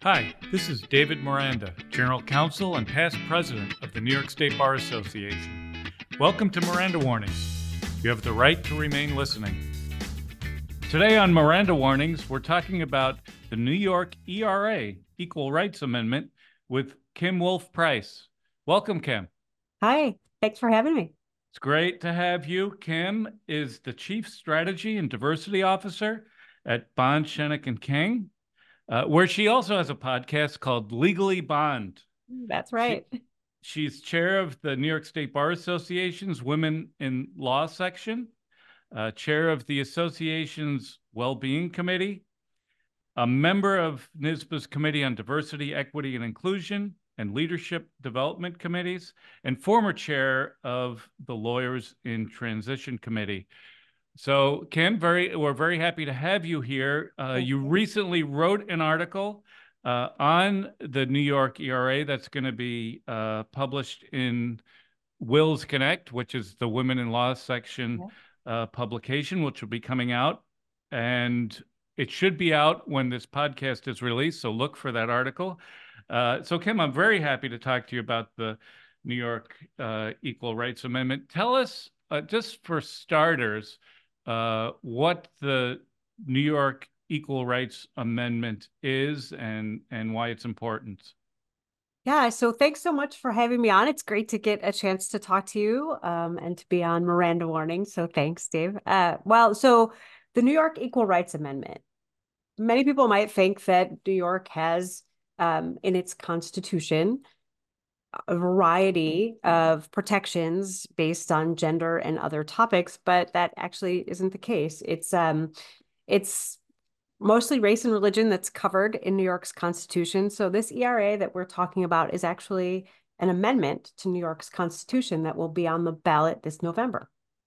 Hi, this is David Miranda, General Counsel and past President of the New York State Bar Association. Welcome to Miranda Warnings. You have the right to remain listening. Today on Miranda Warnings, we're talking about the New York ERA, Equal Rights Amendment, with Kim Wolf-Price. Welcome, Kim. Hi, thanks for having me. It's great to have you. Kim is the Chief Strategy and Diversity Officer at Bond, Schoeneck and King, where she also has a podcast called Legally Bond. That's right. She's chair of the New York State Bar Association's Women in Law section, chair of the association's Well-Being Committee, a member of NYSBA's Committee on Diversity, Equity, and Inclusion, and Leadership Development Committees, and former chair of the Lawyers in Transition Committee. So, Kim, we're very happy to have you here. You recently wrote an article on the New York ERA that's going to be published in Wills Connect, which is the Women in Law section publication, which will be coming out. And it should be out when this podcast is released, so look for that article. So, Kim, I'm very happy to talk to you about the New York Equal Rights Amendment. Tell us, just for starters, what the New York Equal Rights Amendment is and why it's important. Yeah, so thanks so much for having me on. It's great to get a chance to talk to you and to be on Miranda Warning. So thanks, Dave. So the New York Equal Rights Amendment. Many people might think that New York has in its constitution a variety of protections based on gender and other topics, but that actually isn't the case. It's mostly race and religion that's covered in New York's Constitution. So this ERA that we're talking about is actually an amendment to New York's Constitution that will be on the ballot this November.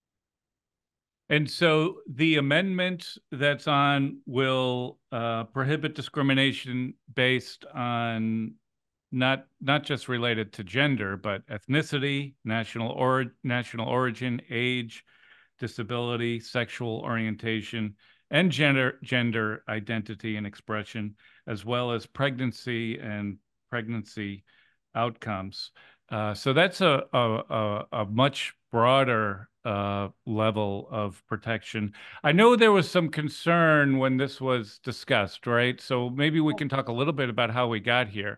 And so the amendment that's on will prohibit discrimination based on not just related to gender, but ethnicity, national origin, age, disability, sexual orientation, and gender identity and expression, as well as pregnancy and pregnancy outcomes. So that's a much broader level of protection. I know there was some concern when this was discussed, right? So maybe we can talk a little bit about how we got here.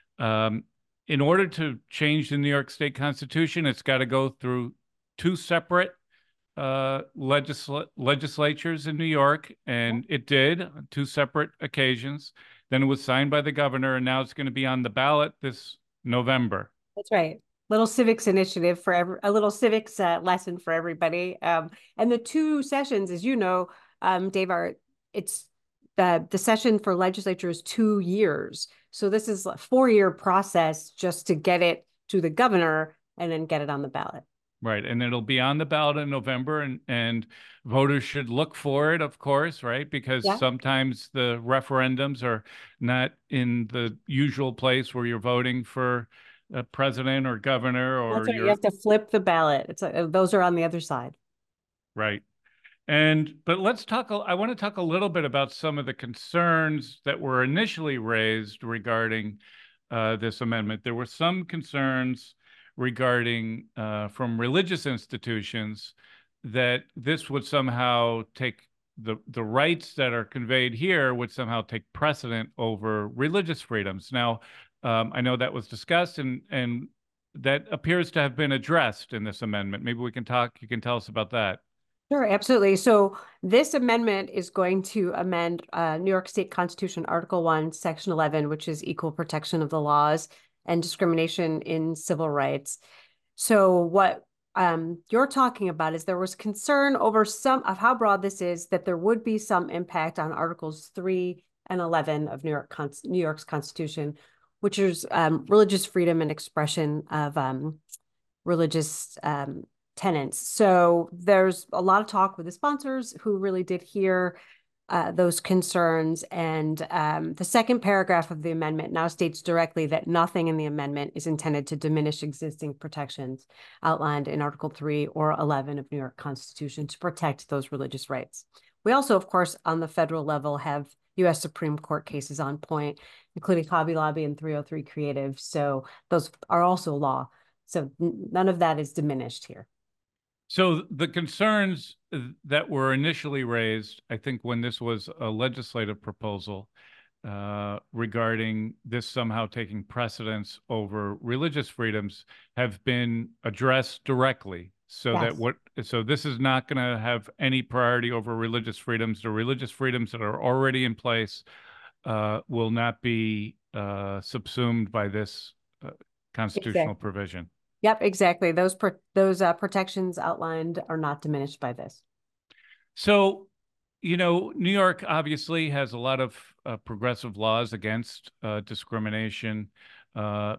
In order to change the New York State Constitution, it's got to go through two separate legislatures in New York, and it did on two separate occasions. Then it was signed by the governor, and now it's going to be on the ballot this November. That's right. Little civics initiative for a little civics lesson for everybody. And the two sessions, as you know, Dave, it's the session for legislature is 2 years. So this is a 4-year process just to get it to the governor and then get it on the ballot. Right. And it'll be on the ballot in November, and voters should look for it, of course, right? Because sometimes the referendums are not in the usual place where you're voting for a president or governor, or That's right. You have to flip the ballot. It's those are on the other side. Right. But I want to talk a little bit about some of the concerns that were initially raised regarding this amendment. There were some concerns regarding from religious institutions that this would somehow take the rights that are conveyed here would somehow take precedent over religious freedoms. Now, I know that was discussed and that appears to have been addressed in this amendment. Maybe you can tell us about that. Sure, absolutely. So this amendment is going to amend New York State Constitution, Article 1, Section 11, which is equal protection of the laws and discrimination in civil rights. So what you're talking about is there was concern over some of how broad this is, that there would be some impact on Articles 3 and 11 of New York's Constitution, which is religious freedom and expression of religious tenants. So there's a lot of talk with the sponsors who really did hear those concerns. And the second paragraph of the amendment now states directly that nothing in the amendment is intended to diminish existing protections outlined in Article 3 or 11 of New York Constitution to protect those religious rights. We also, of course, on the federal level have US Supreme Court cases on point, including Hobby Lobby and 303 Creative. So those are also law. So none of that is diminished here. So the concerns that were initially raised, I think when this was a legislative proposal, regarding this somehow taking precedence over religious freedoms have been addressed directly. So that Yes. so this is not going to have any priority over religious freedoms. The religious freedoms that are already in place will not be subsumed by this constitutional Exactly. provision. Yep, exactly. Those protections outlined are not diminished by this. So, New York obviously has a lot of progressive laws against discrimination uh,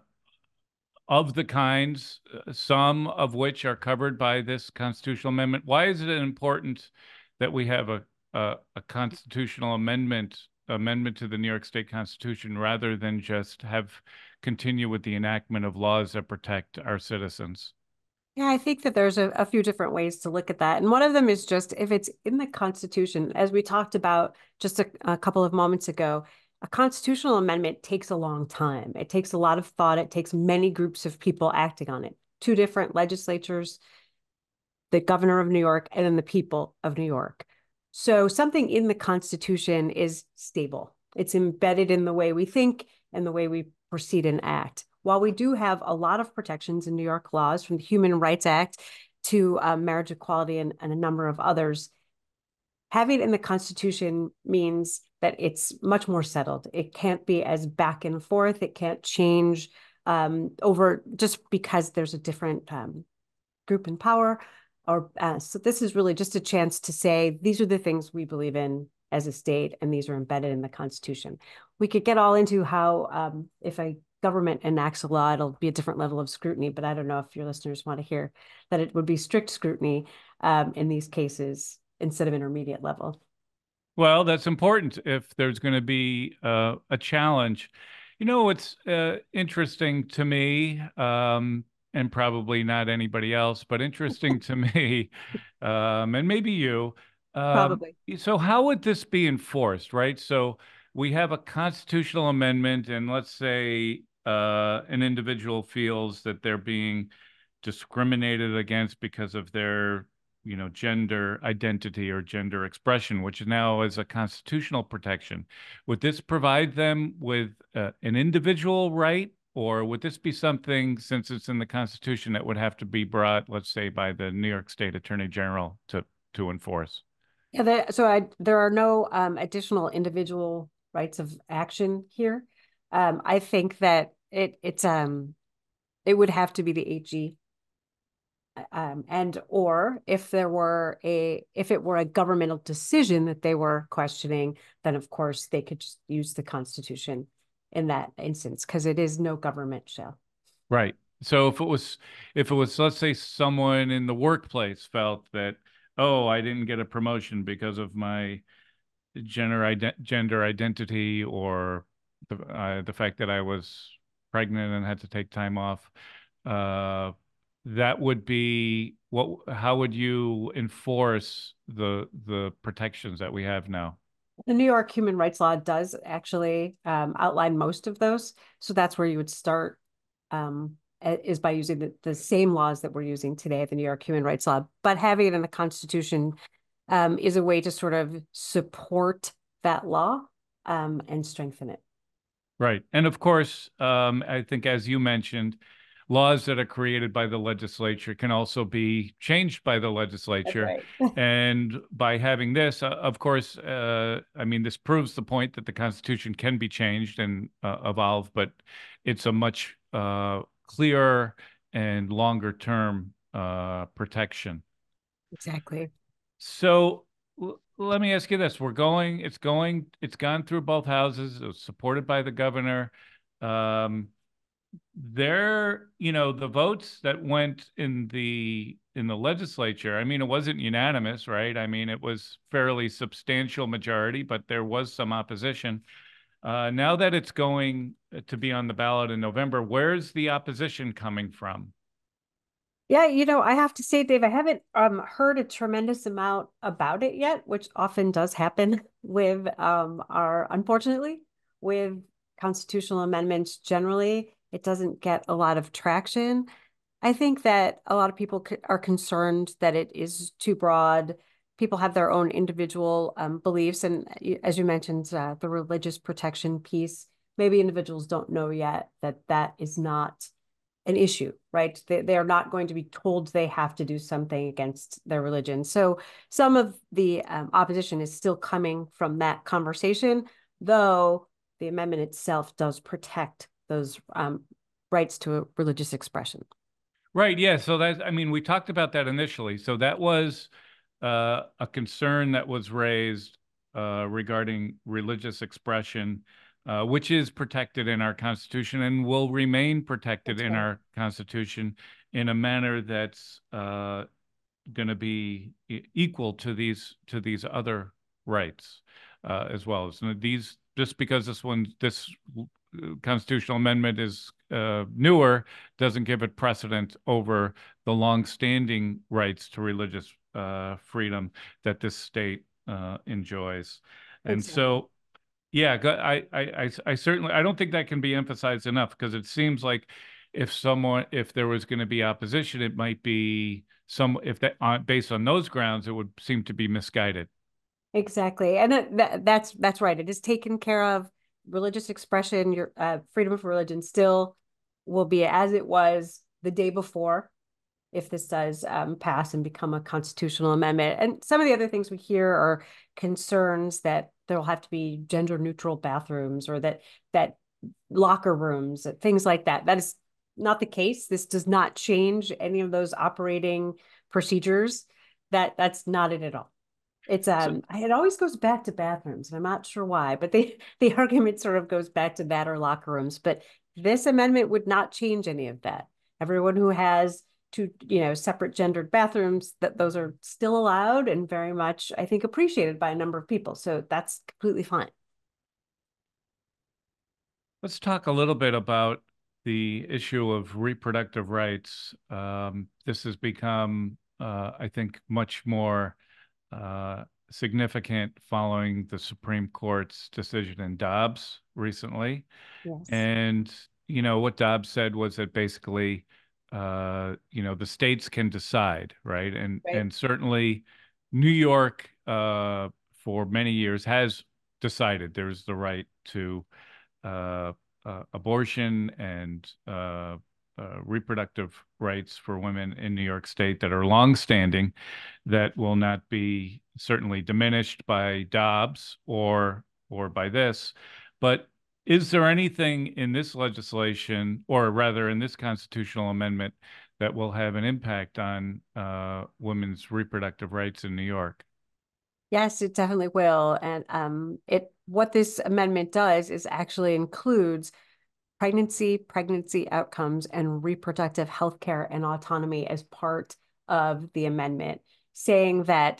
of the kinds, some of which are covered by this constitutional amendment. Why is it important that we have a constitutional amendment to the New York State Constitution rather than just continue with the enactment of laws that protect our citizens? Yeah, I think that there's a few different ways to look at that. And one of them is just if it's in the Constitution, as we talked about just a couple of moments ago, a constitutional amendment takes a long time. It takes a lot of thought. It takes many groups of people acting on it. Two different legislatures, the governor of New York, and then the people of New York. So something in the Constitution is stable. It's embedded in the way we think and the way we proceed and act. While we do have a lot of protections in New York laws, from the Human Rights Act to marriage equality and a number of others, having it in the Constitution means that it's much more settled. It can't be as back and forth. It can't change over just because there's a different group in power. Or so this is really just a chance to say these are the things we believe in as a state, and these are embedded in the Constitution. We could get all into how if a government enacts a law, it'll be a different level of scrutiny. But I don't know if your listeners want to hear that it would be strict scrutiny in these cases instead of intermediate level. Well, that's important if there's going to be a challenge. It's interesting to me, and probably not anybody else, but interesting to me, and maybe you. Probably. So, how would this be enforced, right? So, we have a constitutional amendment, and let's say an individual feels that they're being discriminated against because of their gender identity or gender expression, which now is a constitutional protection. Would this provide them with an individual right, or would this be something, since it's in the Constitution, that would have to be brought, let's say, by the New York State Attorney General to enforce? Yeah, there are no additional individual rights of action here. I think that it would have to be the AG, and or if it were a governmental decision that they were questioning, then of course they could just use the Constitution in that instance because it is no government shall. Right. So if it was, let's say someone in the workplace felt that, oh, I didn't get a promotion because of my gender identity, or the fact that I was pregnant and had to take time off, uh, that would be what. How would you enforce the protections that we have now? The New York human rights law does actually outline most of those. So that's where you would start, is by using the same laws that we're using today, the New York human rights law. But having it in the Constitution is a way to sort of support that law and strengthen it. Right. And of course, I think, as you mentioned, laws that are created by the legislature can also be changed by the That's legislature. right. And by having this, of course, I mean, this proves the point that the Constitution can be changed and evolve, but it's a much clearer and longer term protection. Exactly. So let me ask you this. It's gone through both houses. It was supported by the governor. Um, the votes that went in the legislature, I mean, it wasn't unanimous, right? I mean, it was fairly substantial majority, but there was some opposition. Now that it's going to be on the ballot in November, where's the opposition coming from? Yeah, I have to say, Dave, I haven't heard a tremendous amount about it yet, which often does happen with our unfortunately with constitutional amendments generally. It doesn't get a lot of traction. I think that a lot of people are concerned that it is too broad. People have their own individual beliefs, and as you mentioned, the religious protection piece. Maybe individuals don't know yet that that is not an issue, right? They are not going to be told they have to do something against their religion. So some of the opposition is still coming from that conversation, though the amendment itself does protect those rights to religious expression. Right. Yeah. So I mean, we talked about that initially. So that was a concern that was raised regarding religious expression, which is protected in our Constitution and will remain protected That's in right. our Constitution in a manner that's going to be equal to these other rights as well. So these just because this constitutional amendment is newer doesn't give it precedent over the longstanding rights to religious freedom that this state enjoys. And Exactly. so, yeah, I certainly I don't think that can be emphasized enough because it seems like if there was going to be opposition, it might be if that based on those grounds, it would seem to be misguided. Exactly. And that's right. It is taken care of. Religious expression, your freedom of religion still will be as it was the day before if this does pass and become a constitutional amendment. And some of the other things we hear are concerns that there will have to be gender neutral bathrooms or that locker rooms, things like that. That is not the case. This does not change any of those operating procedures. That's not it at all. It's So, it always goes back to bathrooms, and I'm not sure why, but the argument sort of goes back to that or locker rooms. But this amendment would not change any of that. Everyone who has two, separate gendered bathrooms, that those are still allowed and very much, I think, appreciated by a number of people. So that's completely fine. let's talk a little bit about the issue of reproductive rights. This has become, I think, much more significant following the Supreme Court's decision in Dobbs recently. Yes. And, what Dobbs said was that basically, the states can decide, right? Right. And certainly New York, for many years has decided there's the right to uh, abortion and reproductive rights for women in New York State that are longstanding, that will not be certainly diminished by Dobbs or by this. But is there anything in this legislation, or rather in this constitutional amendment, that will have an impact on women's reproductive rights in New York? Yes, it definitely will. And it what this amendment does is actually includes pregnancy outcomes, and reproductive health care and autonomy as part of the amendment, saying that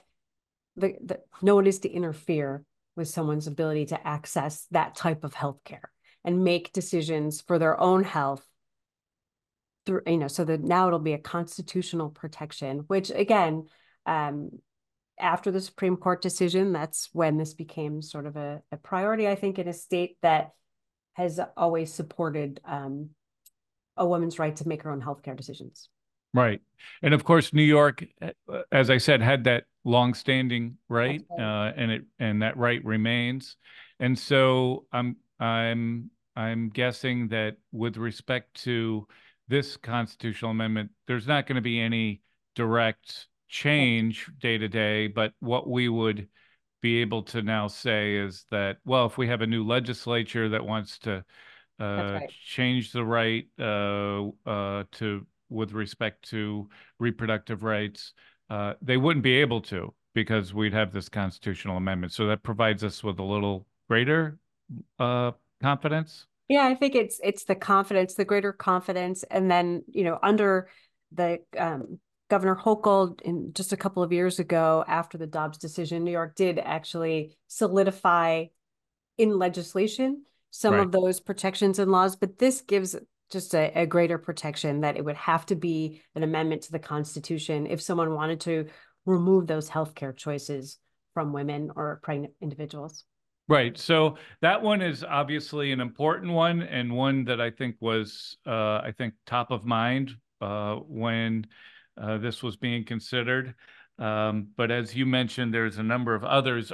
no one is to interfere with someone's ability to access that type of health care and make decisions for their own health through, so that now it'll be a constitutional protection, which again, um, after the Supreme Court decision, that's when this became sort of a priority, I think, in a state that has always supported a woman's right to make her own healthcare decisions. Right. And of course, New York, as I said, had that long-standing That's right, right. and that right remains. And so I'm guessing that with respect to this constitutional amendment, there's not going to be any direct change day to day, but what we would be able to now say is that, well, if we have a new legislature that wants to That's right. change the right to with respect to reproductive rights, they wouldn't be able to because we'd have this constitutional amendment. So that provides us with a little greater uh, confidence. Yeah, I think it's the confidence, the greater confidence, and then under the Governor Hochul in just a couple of years ago, after the Dobbs decision, New York did actually solidify in legislation some Right. of those protections and laws, but this gives just a greater protection that it would have to be an amendment to the Constitution if someone wanted to remove those healthcare choices from women or pregnant individuals. Right. So that one is obviously an important one, and one that I think was, I think, top of mind when this was being considered. But as you mentioned, there's a number of others.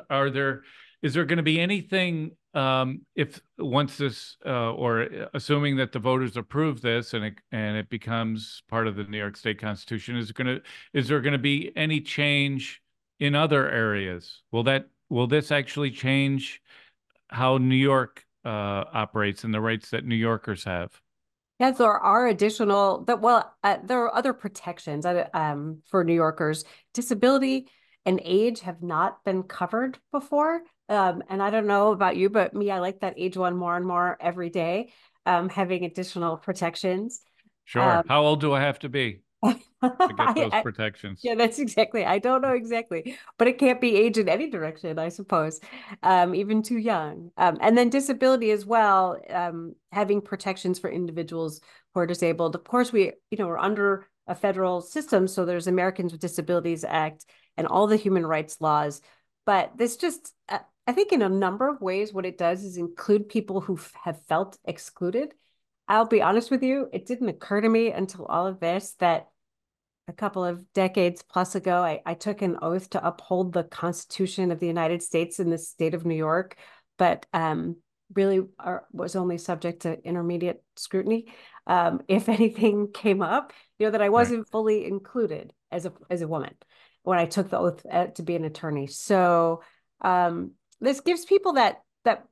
Is there going to be anything if once this, or assuming that the voters approve this and it becomes part of the New York State Constitution, is there going to be any change in other areas? Will this actually change how New York operates and the rights that New Yorkers have? Yes, there are additional that there are other protections for New Yorkers. Disability and age have not been covered before. And I don't know about you, but me, I like that age one more and more every day, having additional protections. Sure. How old do I have to be to get those I, protections? yeah, that's exactly. I don't know exactly, but it can't be age in any direction, I suppose, even too young. And then disability as well, having protections for individuals who are disabled. Of course, we're under a federal system, so there's Americans with Disabilities Act and all the human rights laws. But this just, I think in a number of ways, what it does is include people who have felt excluded. I'll be honest with you, it didn't occur to me until all of this that a couple of decades plus ago, I took an oath to uphold the Constitution of the United States in the state of New York, but really was only subject to intermediate scrutiny. If anything came up, that I Right. wasn't fully included as a woman when I took the oath to be an attorney. So this gives people that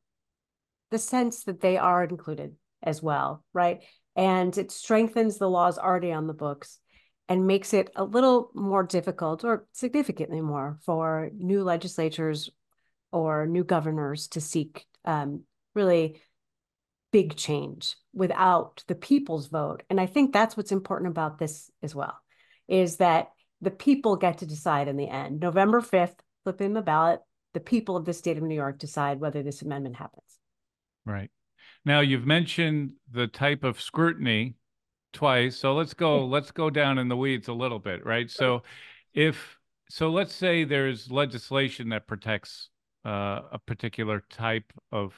the sense that they are included as well, right? And it strengthens the laws already on the books and makes it a little more difficult or significantly more for new legislatures or new governors to seek really big change without the people's vote. And I think that's what's important about this as well, is that the people get to decide in the end. November 5th, flip in the ballot, the people of the state of New York decide whether this amendment happens. Right. Now you've mentioned the type of scrutiny twice, so let's go down in the weeds a little bit, right? If let's say there's legislation that protects a particular type of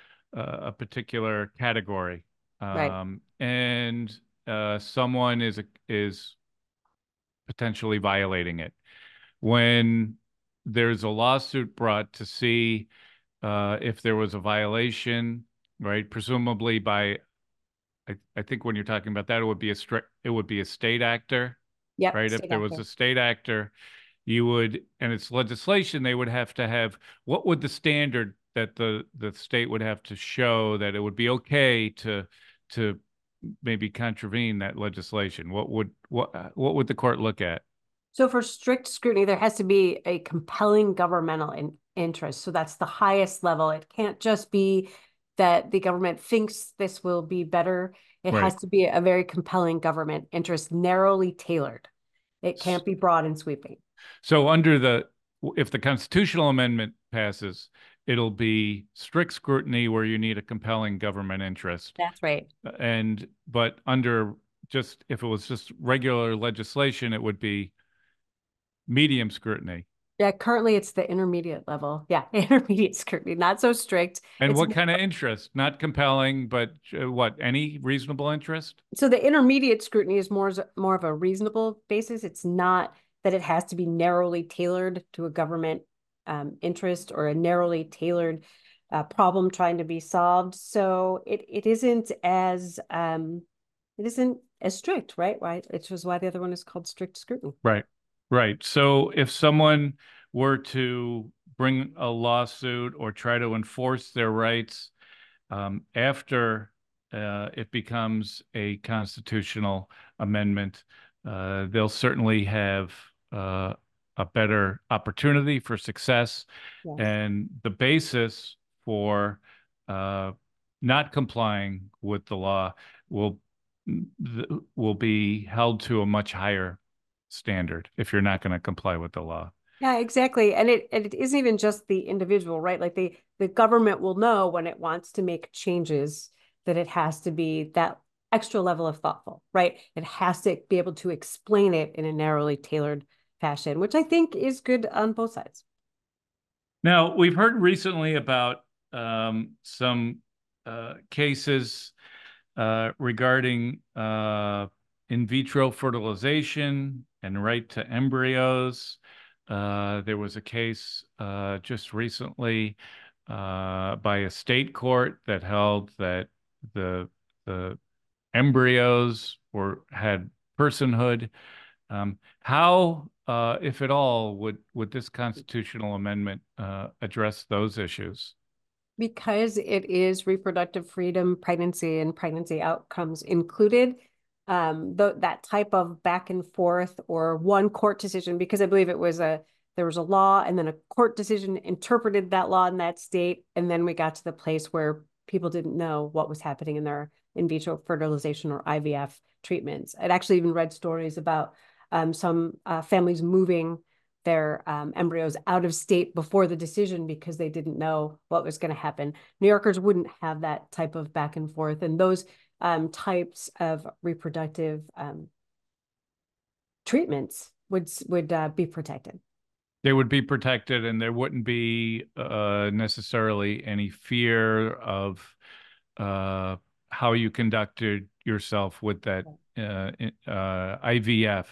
a particular category, Right. and someone is potentially violating it. When there's a lawsuit brought to see if there was a violation, right? Presumably by, I think when you're talking about that, it would be a state actor, Yep. right? If State there was actor. a state actor, and it's legislation, they would have to have, what would the standard that the state would have to show that it would be okay to maybe contravene that legislation? What would the court look at? So for strict scrutiny, there has to be a compelling governmental interest. So that's the highest level. It can't just be that the government thinks this will be better. It Right. has to be a very compelling government interest, narrowly tailored. It can't be broad and sweeping. So if the constitutional amendment passes, it'll be strict scrutiny where you need a compelling government interest. That's right. But under just, if it was just regular legislation, it would be medium scrutiny. Yeah, currently it's the intermediate level. Yeah, intermediate scrutiny, not so strict. And It's what kind of interest? Not compelling, but what, any reasonable interest? so the intermediate scrutiny is more of a reasonable basis. It's not that it has to be narrowly tailored to a government interest or a narrowly tailored problem trying to be solved. So it isn't as strict, right? Right. Which is why the other one is called strict scrutiny. Right. Right. So if someone were to bring a lawsuit or try to enforce their rights after it becomes a constitutional amendment, they'll certainly have a better opportunity for success. Yes. And the basis for uh, not complying with the law will will be held to a much higher standard if you're not going to comply with the law. Yeah, exactly. And it isn't even just the individual, right? Like the government will know when it wants to make changes that it has to be that extra level of thoughtful, right? It has to be able to explain it in a narrowly tailored fashion, which I think is good on both sides. Now, we've heard recently about some cases regarding in vitro fertilization and right to embryos. There was a case just recently by a state court that held that the the embryos had personhood. How, if at all, would this constitutional amendment address those issues? Because it is reproductive freedom, pregnancy and pregnancy outcomes included, that type of back and forth or one court decision, because I believe there was a law and then a court decision interpreted that law in that state. And then we got to the place where people didn't know what was happening in their in vitro fertilization or IVF treatments. I'd actually even read stories about some families moving their embryos out of state before the decision because they didn't know what was going to happen. New Yorkers wouldn't have that type of back and forth, and those types of reproductive treatments would be protected. They would be protected, and there wouldn't be necessarily any fear of how you conducted yourself with that IVF,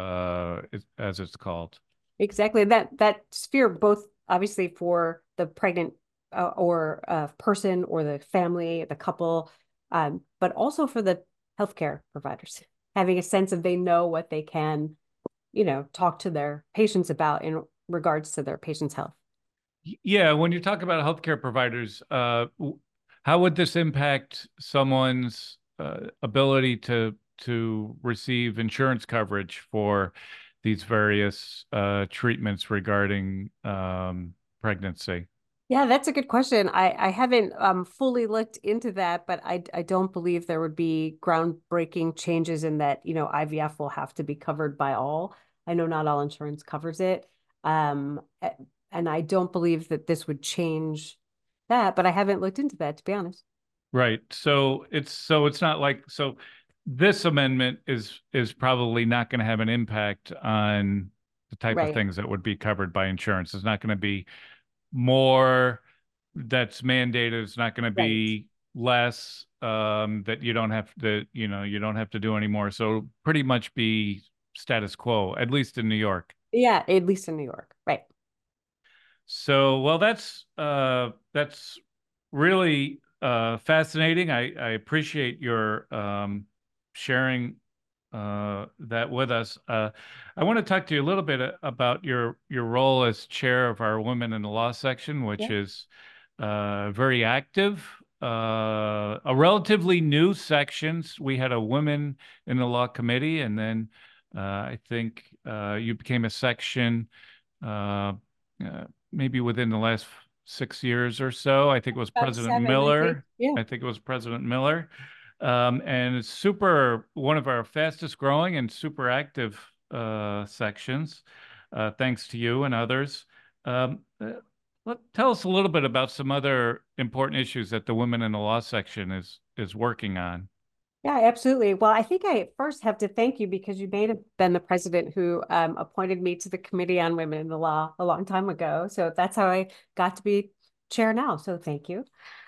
as it's called. Exactly. That sphere, both obviously for the pregnant or person or the family, the couple, but also for the healthcare providers, having a sense of they know what they can, talk to their patients about in regards to their patient's health. Yeah, when you talk about healthcare providers, how would this impact someone's ability to receive insurance coverage for these various treatments regarding pregnancy? Yeah, that's a good question. I haven't fully looked into that, but I don't believe there would be groundbreaking changes in that, IVF will have to be covered by all. I know not all insurance covers it. And I don't believe that this would change that, but I haven't looked into that, to be honest. Right. So it's not like this amendment is probably not going to have an impact on the type of Right. things that would be covered by insurance. It's not going to be more that's mandated. It's not going to Right. be less that you don't have to do anymore. So pretty much be status quo, at least in New York. Yeah, at least in New York. Right. So, well, that's really fascinating. I appreciate your sharing that with us. I want to talk to you a little bit about your role as chair of our Women in the Law section, which Yeah. is very active. A relatively new sections. We had a Women in the Law committee, and then I think you became a section. Uh, uh, Maybe within the last 6 years or so. I think it was About President seven, I think. Miller. Yeah. I think it was President Miller. And it's super, one of our fastest growing and super active sections, thanks to you and others. Tell us a little bit about some other important issues that the Women in the Law section is working on. Yeah, absolutely. Well, I think I first have to thank you because you may have been the president who appointed me to the Committee on Women in the Law a long time ago. So that's how I got to be chair now. So thank you.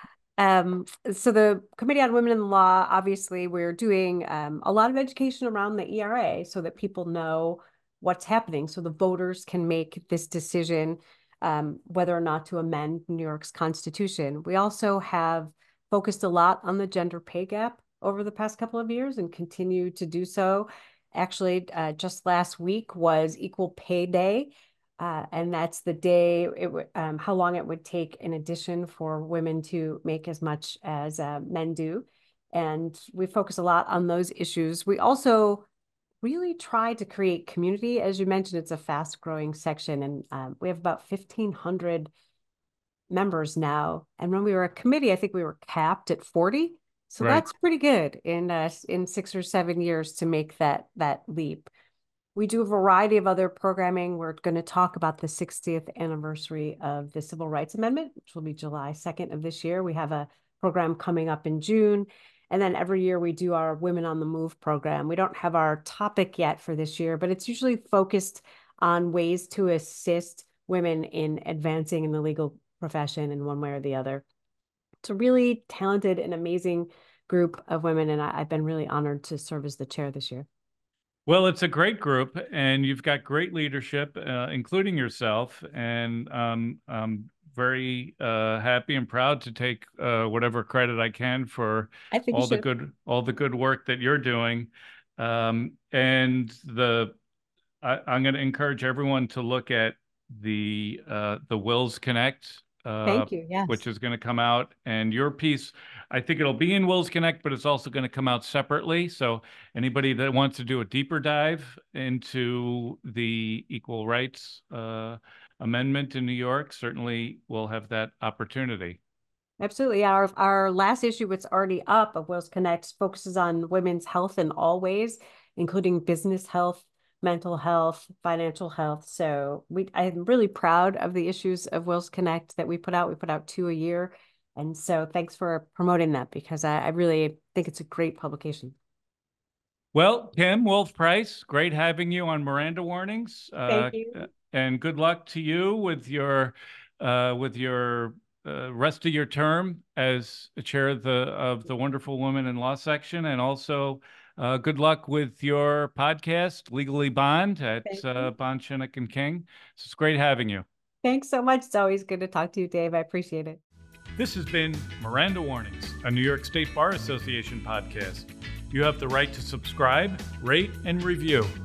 So the Committee on Women in the Law, obviously, we're doing a lot of education around the ERA so that people know what's happening, so the voters can make this decision whether or not to amend New York's Constitution. We also have focused a lot on the gender pay gap over the past couple of years and continue to do so. Actually, just last week was Equal Pay Day. And that's the day how long it would take in addition for women to make as much as men do. And we focus a lot on those issues. We also really try to create community. As you mentioned, it's a fast growing section, and we have about 1,500 members now. And when we were a committee, I think we were capped at 40. So Right. that's pretty good in 6 or 7 years to make that leap. We do a variety of other programming. We're going to talk about the 60th anniversary of the Civil Rights Amendment, which will be July 2nd of this year. We have a program coming up in June. And then every year we do our Women on the Move program. We don't have our topic yet for this year, but it's usually focused on ways to assist women in advancing in the legal profession in one way or the other. It's a really talented and amazing group of women, and I've been really honored to serve as the chair this year. Well, it's a great group, and you've got great leadership, including yourself. And I'm very happy and proud to take whatever credit I can for I think all the good work that you're doing. And I'm going to encourage everyone to look at the Wills Connect, Thank you. Yes. which is going to come out. And your piece, I think it'll be in Wills Connect, but it's also going to come out separately. So anybody that wants to do a deeper dive into the Equal Rights Amendment in New York certainly will have that opportunity. Absolutely. Our last issue, what's already up of Wills Connect, focuses on women's health in all ways, including business health, mental health, financial health. So I'm really proud of the issues of Wills Connect that we put out. We put out 2 a year. And so thanks for promoting that, because I really think it's a great publication. Well, Kim Wolf-Price, great having you on Miranda Warnings. Thank you. And good luck to you with your rest of your term as chair of the Wonderful Women in Law section, and also good luck with your podcast, Legally Bond, at Bond, Shinnick and King. It's great having you. Thanks so much. It's always good to talk to you, Dave. I appreciate it. This has been Miranda Warnings, a New York State Bar Association podcast. You have the right to subscribe, rate, and review.